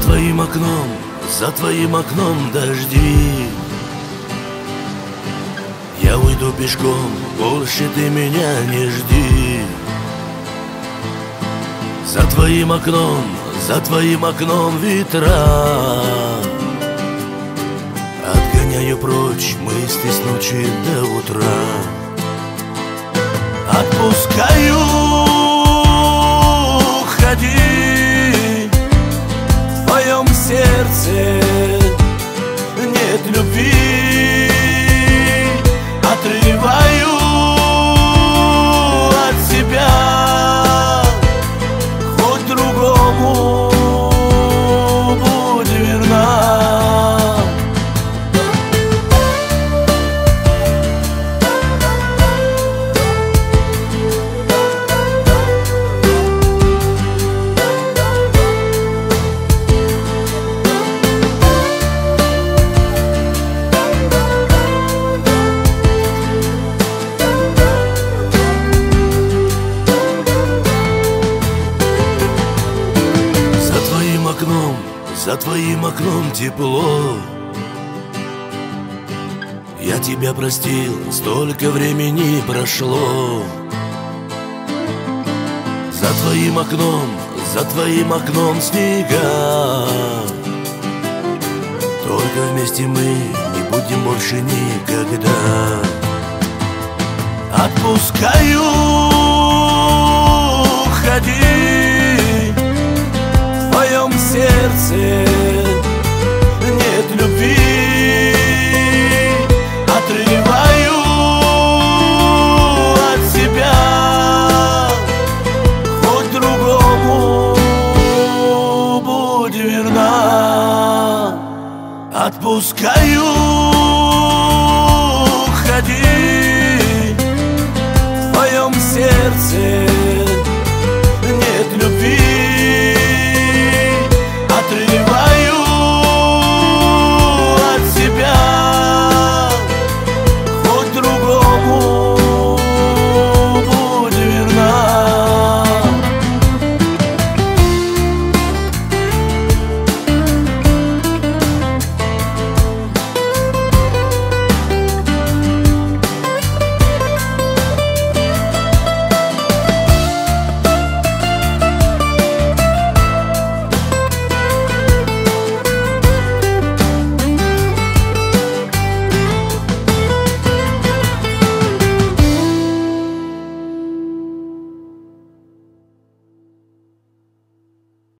за твоим окном дожди. Я уйду пешком, больше ты меня не жди. За твоим окном ветра. Отгоняю прочь мысли с ночи до утра. Отпускаю, ходи, в твоем сердце нет любви. Отрываю от себя, хоть другому будь верна. За твоим окном тепло. Я тебя простил, столько времени прошло. За твоим окном снега. Только вместе мы не будем больше никогда. Отпускаю, ходи, в твоем сердце нет любви. Отрываю от себя, хоть другому будь верна. Отпускаю, ходи, в твоем сердце